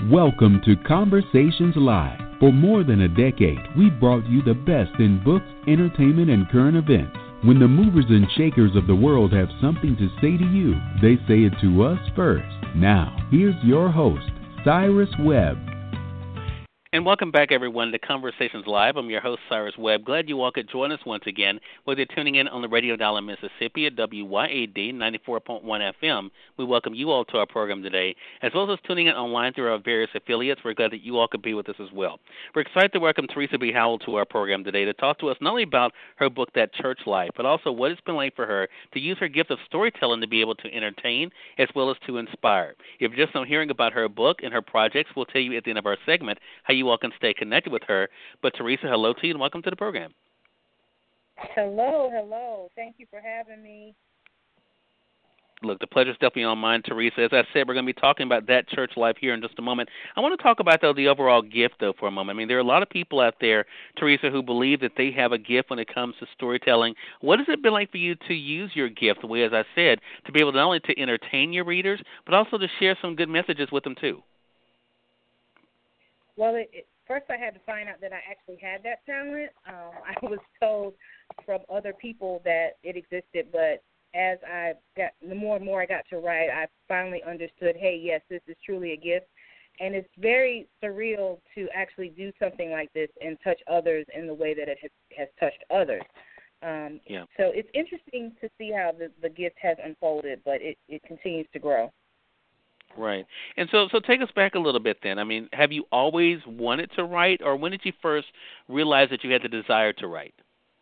Welcome to Conversations Live. For more than a decade, we've brought you the best in books, entertainment, and current events. When the movers and shakers of the world have something to say to you, they say it to us first. Now, here's your host, Cyrus Webb. And welcome back, everyone, to Conversations Live. I'm your host, Cyrus Webb. Glad you all could join us once again, whether you're tuning in on the radio dial in Mississippi at WYAD 94.1 FM. We welcome you all to our program today, as well as tuning in online through our various affiliates. We're glad that you all could be with us as well. We're excited to welcome Teresa B. Howell to our program today to talk to us not only about her book, That Church Life, but also what it's been like for her to use her gift of storytelling to be able to entertain as well as to inspire. If you're just not hearing about her book and her projects, we'll tell you at the end of our segment how you all can stay connected with her. But Teresa, hello to you and welcome to the program. Hello. Thank you for having me. Look, the pleasure's definitely on mine, Teresa. As I said, we're going to be talking about That Church Life here in just a moment. I want to talk about, though, the overall gift, though, for a moment. I mean, there are a lot of people out there, Teresa, who believe that they have a gift when it comes to storytelling. What has it been like for you to use your gift, the way, as I said, to be able not only to entertain your readers, but also to share some good messages with them, too? Well, first I had to find out that I actually had that talent. I was told from other people that it existed, but as the more and more I got to write, I finally understood, hey, yes, this is truly a gift. And it's very surreal to actually do something like this and touch others in the way that it has touched others. So it's interesting to see how the gift has unfolded, but it continues to grow. Right. And so take us back a little bit then. I mean, have you always wanted to write, or when did you first realize that you had the desire to write?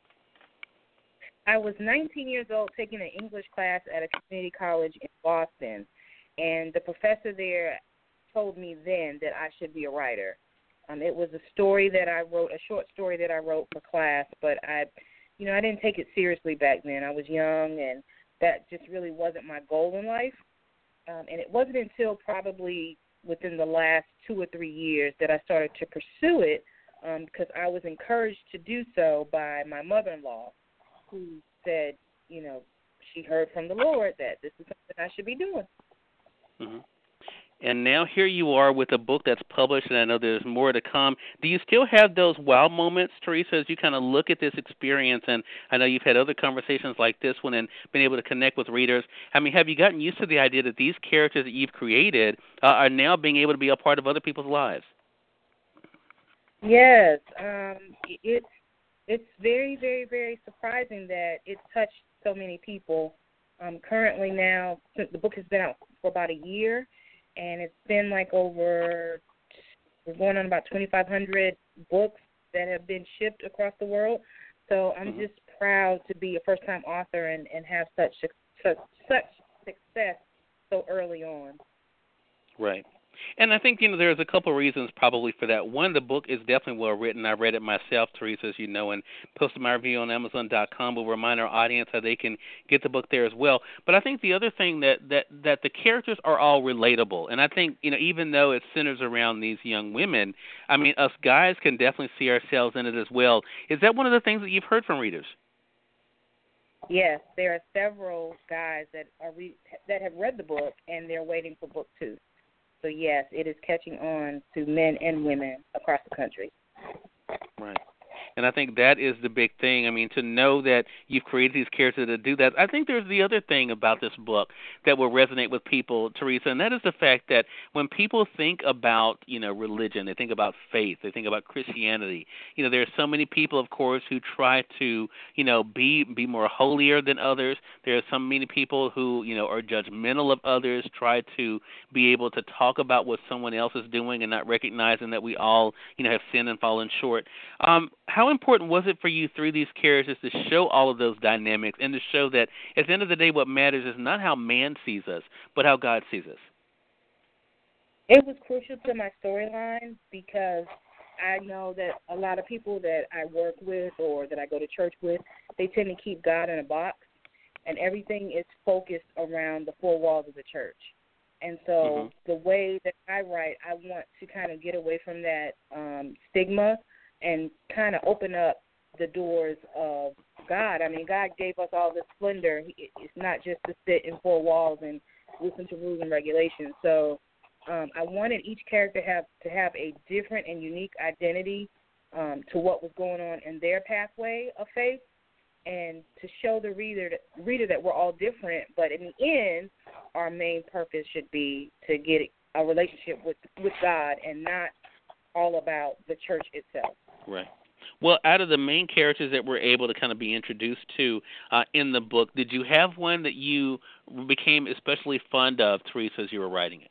I was 19 years old taking an English class at a community college in Boston, and the professor there told me then that I should be a writer. It was a story that I wrote, a short story that I wrote for class, but I didn't take it seriously back then. I was young, and that just really wasn't my goal in life. And it wasn't until probably within the last 2 or 3 years that I started to pursue it because I was encouraged to do so by my mother-in-law, who said, she heard from the Lord that this is something I should be doing. Mm-hmm. And now here you are with a book that's published, and I know there's more to come. Do you still have those wow moments, Teresa, as you kind of look at this experience? And I know you've had other conversations like this one and been able to connect with readers. I mean, have you gotten used to the idea that these characters that you've created are now being able to be a part of other people's lives? Yes. It's very, very, very surprising that it touched so many people. Currently now, the book has been out for about a year, and it's been we're going on about 2,500 books that have been shipped across the world. So I'm just proud to be a first-time author and have such success so early on. Right. And I think, there's a couple of reasons probably for that. One, the book is definitely well written. I read it myself, Teresa, as you know, and posted my review on Amazon.com. We'll remind our audience how they can get the book there as well. But I think the other thing that the characters are all relatable. And I think, even though it centers around these young women, I mean, us guys can definitely see ourselves in it as well. Is that one of the things that you've heard from readers? Yes, there are several guys that have read the book, and they're waiting for book 2. So, yes, it is catching on to men and women across the country. Right. And I think that is the big thing. I mean, to know that you've created these characters to do that. I think there's the other thing about this book that will resonate with people, Teresa, and that is the fact that when people think about, religion, they think about faith, they think about Christianity. There are so many people, of course, who try to, be more holier than others. There are so many people who, are judgmental of others, try to be able to talk about what someone else is doing and not recognizing that we all, have sinned and fallen short. How important was it for you through these characters to show all of those dynamics and to show that at the end of the day what matters is not how man sees us, but how God sees us? It was crucial to my storyline because I know that a lot of people that I work with or that I go to church with, they tend to keep God in a box, and everything is focused around the 4 walls of the church. And so the way that I write, I want to kind of get away from that stigma and kind of open up the doors of God. I mean, God gave us all this splendor. It's not just to sit in 4 walls and listen to rules and regulations. So I wanted each character to have a different and unique identity to what was going on in their pathway of faith, and to show the reader that we're all different, but in the end, our main purpose should be to get a relationship with God and not all about the church itself. Right. Well, out of the main characters that we're able to kind of be introduced to in the book, did you have one that you became especially fond of, Teresa, as you were writing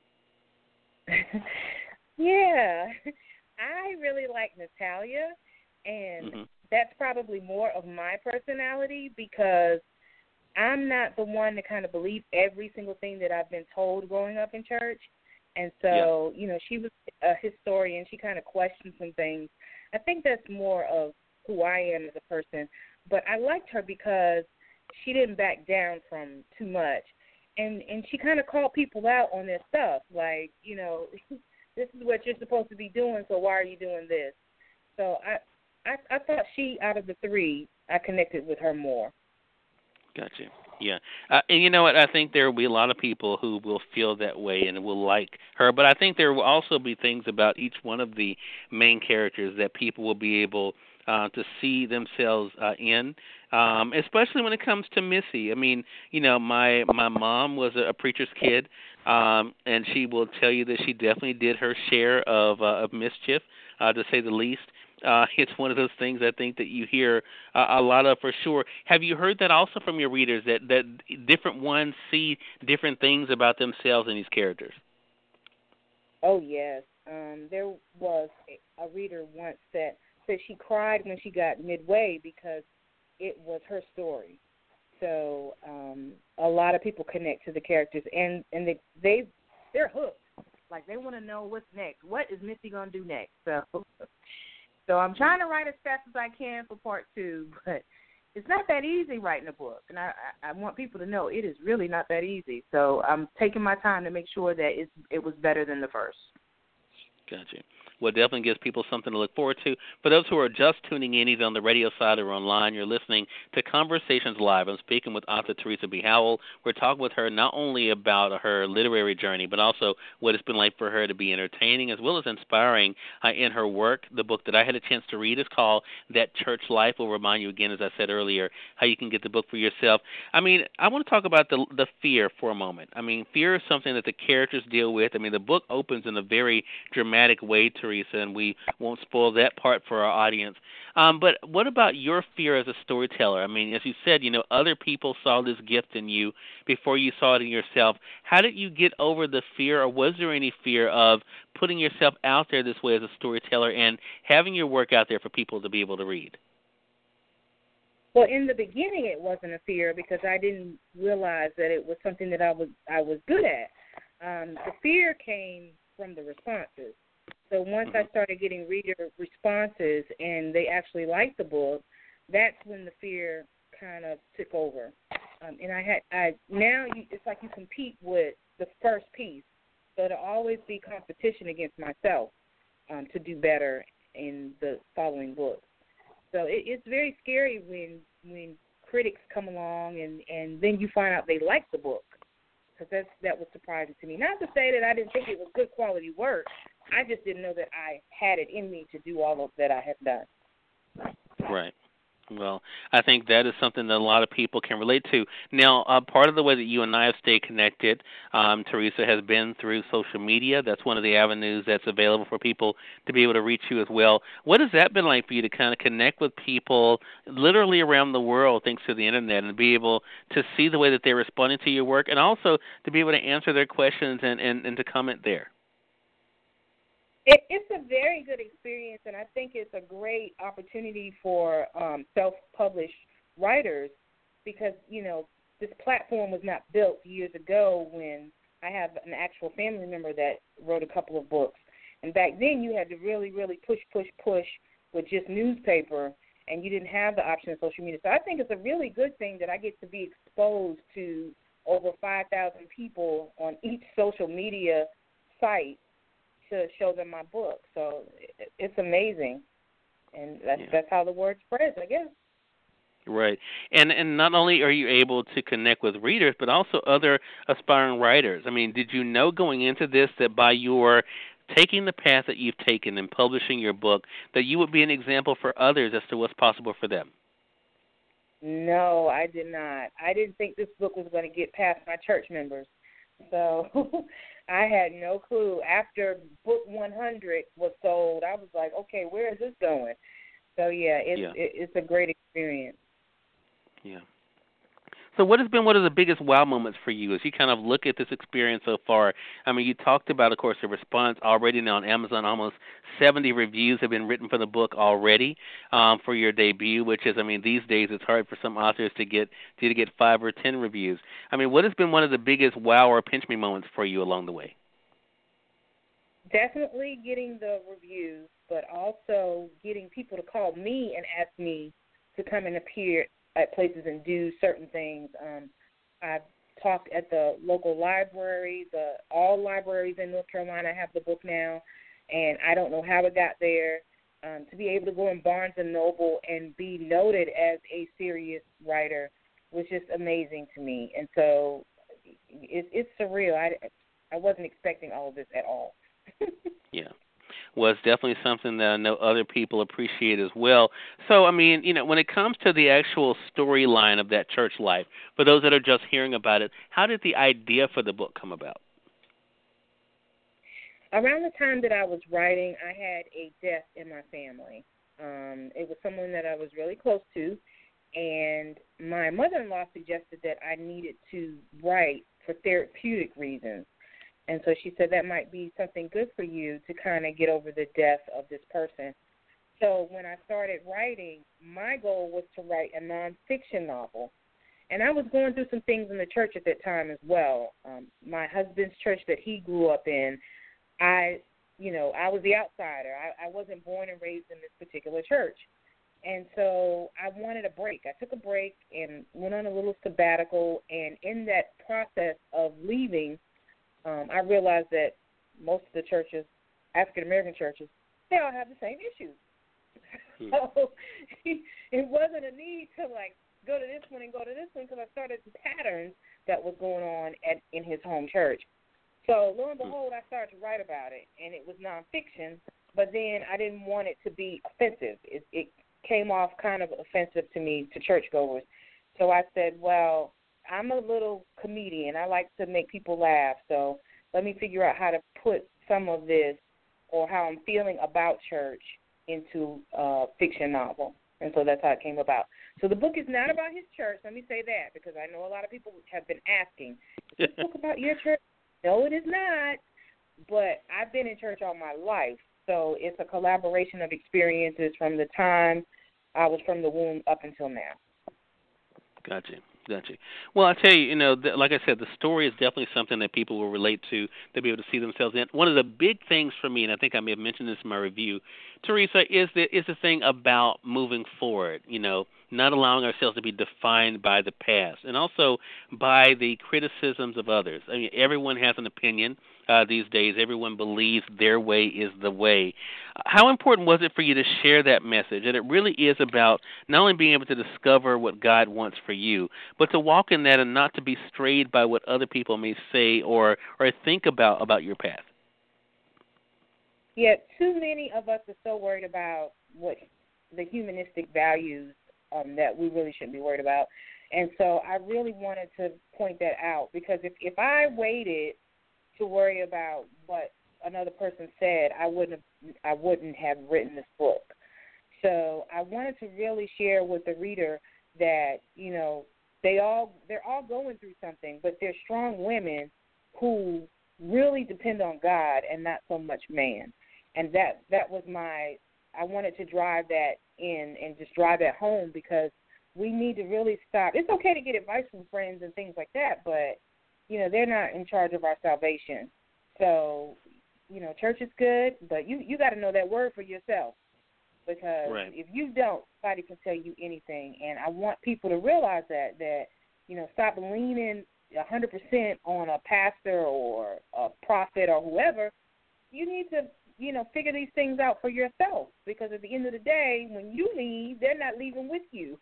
it? Yeah. I really like Natalia, and that's probably more of my personality because I'm not the one to kind of believe every single thing that I've been told growing up in church. And so, she was a historian. She kind of questioned some things. I think that's more of who I am as a person. But I liked her because she didn't back down from too much. And she kind of called people out on their stuff, like, this is what you're supposed to be doing, so why are you doing this? So I thought out of the three, I connected with her more. Gotcha. Yeah. And you know what? I think there will be a lot of people who will feel that way and will like her. But I think there will also be things about each one of the main characters that people will be able to see themselves in, especially when it comes to Missy. I mean, my mom was a preacher's kid, and she will tell you that she definitely did her share of mischief, to say the least. It's one of those things I think that you hear a lot of for sure. Have you heard that also from your readers, that different ones see different things about themselves in these characters? Oh, yes. There was a reader once that said she cried when she got midway because it was her story. So a lot of people connect to the characters, and they're hooked. Like, they want to know what's next. What is Missy going to do next? So I'm trying to write as fast as I can for part 2, but it's not that easy writing a book. And I want people to know it is really not that easy. So I'm taking my time to make sure that it was better than the first. Gotcha. Well, it definitely gives people something to look forward to. For those who are just tuning in, either on the radio side or online, you're listening to Conversations Live. I'm speaking with author Teresa B. Howell. We're talking with her not only about her literary journey, but also what it's been like for her to be entertaining as well as inspiring in her work. The book that I had a chance to read is called That Church Life. We'll remind you again, as I said earlier, how you can get the book for yourself. I mean, I want to talk about the fear for a moment. I mean, fear is something that the characters deal with. I mean, the book opens in a very dramatic way, Teresa, and we won't spoil that part for our audience. But what about your fear as a storyteller? I mean, as you said, other people saw this gift in you before you saw it in yourself. How did you get over the fear, or was there any fear of putting yourself out there this way as a storyteller and having your work out there for people to be able to read? Well, in the beginning, it wasn't a fear because I didn't realize that it was something that I was good at. The fear came from the responses. So once I started getting reader responses and they actually liked the book, that's when the fear kind of took over. And it's like you compete with the first piece. So there'll always be competition against myself to do better in the following books. So it's very scary when critics come along and then you find out they like the book, because that was surprising to me. Not to say that I didn't think it was good quality work. I just didn't know that I had it in me to do all of that I have done. Right. Well, I think that is something that a lot of people can relate to. Now, part of the way that you and I have stayed connected, Teresa, has been through social media. That's one of the avenues that's available for people to be able to reach you as well. What has that been like for you to kind of connect with people literally around the world thanks to the Internet and be able to see the way that they're responding to your work and also to be able to answer their questions and to comment there? It's a very good experience, and I think it's a great opportunity for self-published writers because, this platform was not built years ago when I have an actual family member that wrote a couple of books. And back then you had to really, really push with just newspaper, and you didn't have the option of social media. So I think it's a really good thing that I get to be exposed to over 5,000 people on each social media site to show them my book. So it's amazing. And that's how the word spreads, I guess. Right. And not only are you able to connect with readers, but also other aspiring writers. I mean, did you know going into this that by your taking the path that you've taken and publishing your book, that you would be an example for others as to what's possible for them? No, I did not. I didn't think this book was going to get past my church members. So I had no clue. After book 100 was sold, I was like, okay, where is this going? So, yeah, it's a great experience. Yeah. So what has been one of the biggest wow moments for you as you kind of look at this experience so far? I mean, you talked about, of course, the response already now on Amazon. Almost 70 reviews have been written for the book already for your debut, which is, I mean, these days it's hard for some authors to get 5 or 10 reviews. I mean, what has been one of the biggest wow or pinch me moments for you along the way? Definitely getting the reviews, but also getting people to call me and ask me to come and appear at places and do certain things. I've talked at the local libraries. All libraries in North Carolina have the book now, and I don't know how it got there. To be able to go in Barnes & Noble and be noted as a serious writer was just amazing to me. And so it's surreal. I wasn't expecting all of this at all. Yeah. Well, it's definitely something that I know other people appreciate as well. So, I mean, when it comes to the actual storyline of that church life, for those that are just hearing about it, how did the idea for the book come about? Around the time that I was writing, I had a death in my family. It was someone that I was really close to, and my mother-in-law suggested that I needed to write for therapeutic reasons. And so she said that might be something good for you to kind of get over the death of this person. So when I started writing, my goal was to write a nonfiction novel. And I was going through some things in the church at that time as well. My husband's church that he grew up in, I was the outsider. I wasn't born and raised in this particular church. And so I wanted a break. I took a break and went on a little sabbatical. And in that process of leaving, I realized that most of the churches, African-American churches, they all have the same issues. So it wasn't a need to, go to this one and go to this one because I started the patterns that was going on in his home church. So lo and behold, I started to write about it, and it was nonfiction, but then I didn't want it to be offensive. It came off kind of offensive to me, to churchgoers. So I said, well, I'm a little comedian. I like to make people laugh. So let me figure out how to put some of this or how I'm feeling about church into a fiction novel. And so that's how it came about. So the book is not about his church. Let me say that because I know a lot of people have been asking, is this book about your church? No, it is not. But I've been in church all my life. So it's a collaboration of experiences from the time I was from the womb up until now. Gotcha. Well, I tell you, like I said, the story is definitely something that people will relate to. They'll be able to see themselves in. One of the big things for me, and I think I may have mentioned this in my review, Teresa, is the thing about moving forward. Not allowing ourselves to be defined by the past, and also by the criticisms of others. I mean, everyone has an opinion these days. Everyone believes their way is the way. How important was it for you to share that message? And it really is about not only being able to discover what God wants for you, but to walk in that and not to be strayed by what other people may say or think about your path. Yeah, too many of us are so worried about what the humanistic values that we really shouldn't be worried about. And so I really wanted to point that out because if I waited to worry about what another person said, I wouldn't have written this book. So I wanted to really share with the reader that, they're all going through something, but they're strong women who really depend on God and not so much man. And that was I wanted to drive that in and just drive that home because we need to really stop. It's okay to get advice from friends and things like that, but, they're not in charge of our salvation. So, church is good, but you got to know that word for yourself because if you don't, nobody can tell you anything. And I want people to realize that stop leaning 100% on a pastor or a prophet or whoever. You need to figure these things out for yourself, because at the end of the day, when you leave, they're not leaving with you.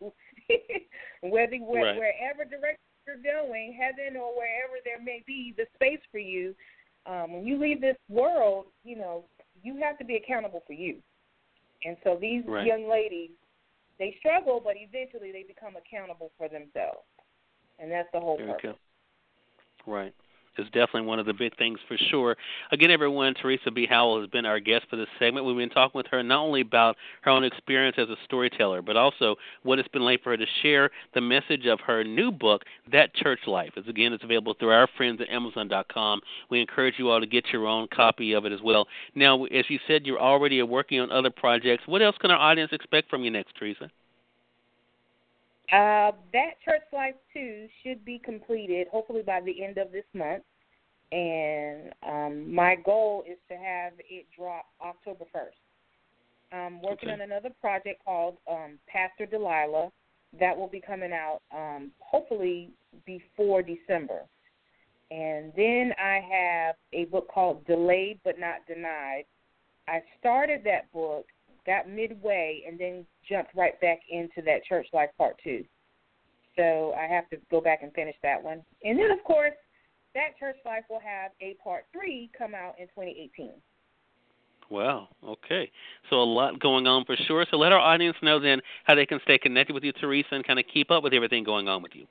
Wherever direction you're going, heaven or wherever there may be the space for you, when you leave this world, you have to be accountable for you. And so these young ladies, they struggle, but eventually they become accountable for themselves. And that's the whole purpose. Right. It's definitely one of the big things for sure. Again, everyone, Teresa B. Howell has been our guest for this segment. We've been talking with her not only about her own experience as a storyteller, but also what it's been like for her to share the message of her new book, That Church Life. It's available through our friends at Amazon.com. We encourage you all to get your own copy of it as well. Now, as you said, you're already working on other projects. What else can our audience expect from you next, Teresa? That Church Life 2 should be completed hopefully by the end of this month, and my goal is to have it drop October 1st. I'm working on another project called Pastor Delilah that will be coming out hopefully before December. And then I have a book called Delayed But Not Denied. I started that book, got midway, and then jumped right back into that Church Life Part 2. So I have to go back and finish that one. And then, of course, that Church Life will have a Part 3 come out in 2018. Wow, okay. So a lot going on for sure. So let our audience know then how they can stay connected with you, Teresa, and kind of keep up with everything going on with you.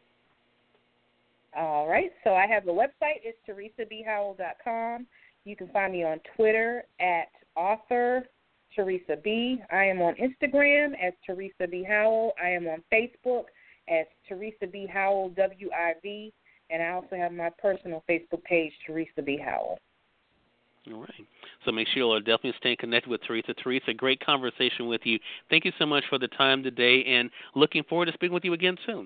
All right. So I have the website. It's teresabhowell.com. You can find me on Twitter at author Teresa B. I am on Instagram as Teresa B. Howell. I am on Facebook as Teresa B. Howell, WIV. And I also have my personal Facebook page, Teresa B. Howell. All right. So make sure you'll definitely stay connected with Teresa. Teresa, great conversation with you. Thank you so much for the time today, and looking forward to speaking with you again soon.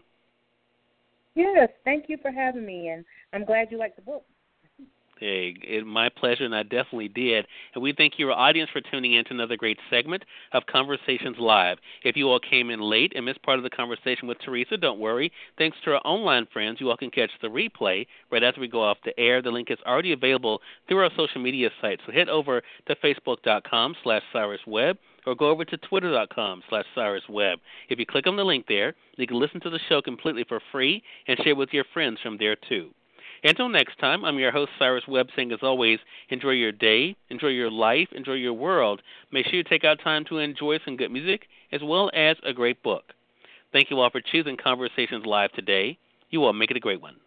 Yes, thank you for having me, and I'm glad you liked the book. Hey, my pleasure, and I definitely did. And we thank your audience for tuning in to another great segment of Conversations Live. If you all came in late and missed part of the conversation with Teresa, don't worry. Thanks to our online friends, you all can catch the replay right after we go off the air. The link is already available through our social media sites. So head over to facebook.com/CyrusWebb or go over to twitter.com/CyrusWebb. If you click on the link there, you can listen to the show completely for free and share with your friends from there too. Until next time, I'm your host, Cyrus Webb, saying as always, enjoy your day, enjoy your life, enjoy your world. Make sure you take out time to enjoy some good music as well as a great book. Thank you all for choosing Conversations Live today. You all make it a great one.